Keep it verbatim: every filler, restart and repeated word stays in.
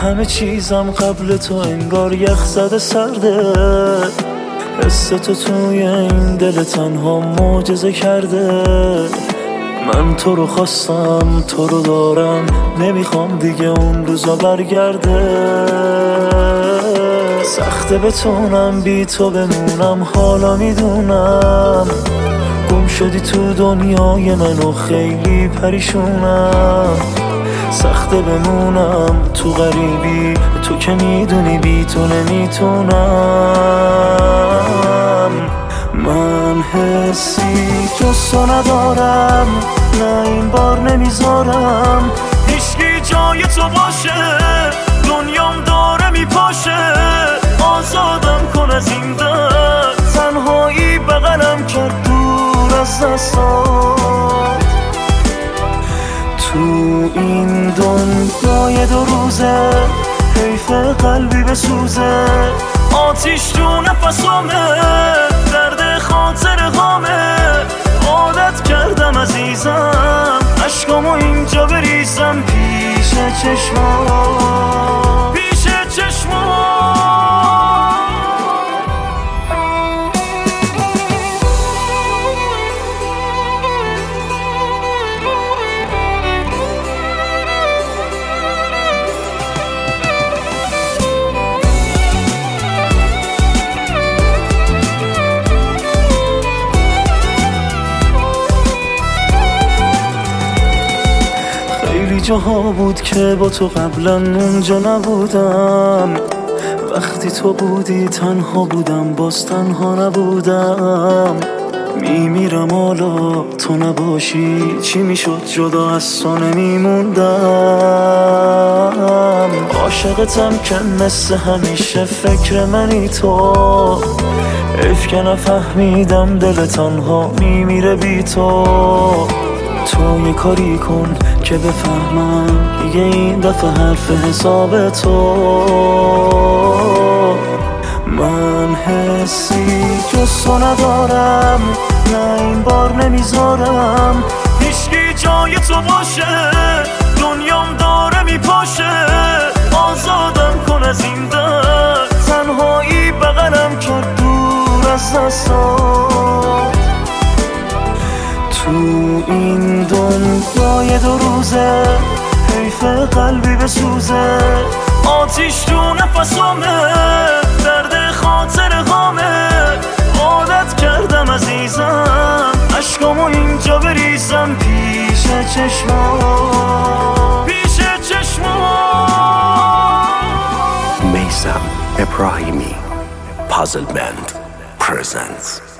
همه چیزم قبل تو انگار یخ زده سرده. حس تو توی این دل تنها معجزه کرده. من تو رو خواستم، تو رو دارم، نمیخوام دیگه اون روزا برگرده. سخته بتونم بی تو بمونم، حالا میدونم گم شدی تو دنیای من و خیلی پریشونم. سخته بمونم تو غریبی، تو که میدونی بی تو نمیتونم. من حسی جز تو ندارم، نه این بار نمیذارم هیچکی جای تو باشه. دنیام داره میپاشه، آزادم کن از این درد. تنهایی بغلم کرد دور از دستات. تو این دنیای دو روزه حیف قلبی بسوزه. آتیش تو نفسامه، درد خاطر غامه. عادت کردم عزیزم عشقامو اینجا بریزم پیش چشمات، پیش چشمات. خیلی جاها بود که با تو قبلا اونجا نبودم. وقتی تو بودی تنها بودم، باز تنها نبودم. میمیرم حالا تو نباشی، چی میشد جدا از تو نمیموندم. عاشقتم که مثل همیشه فکر منی تو. حیف که نفهمیدم دل تنها میمیره بی تو. تو یه کاری کن که بفهمم دیگه این دفعه حرف حساب تو. من حسی جز تو ندارم، نه این بار نمیذارم هیچکی جای تو باشه. دنیام داره میپاشه، آزادم کن از این درد. تنهایی بغلم کرد دور از دستات. تو این دنیای دو روزه حیف قلبی بسوزه. آتیش تو نفسامه، درد خاطر غامه. عادت کردم عزیزم عشقامو اینجا بریزم پیش چشمات، پیش چشمات. Meysam Ebrahimi Puzzle Band presents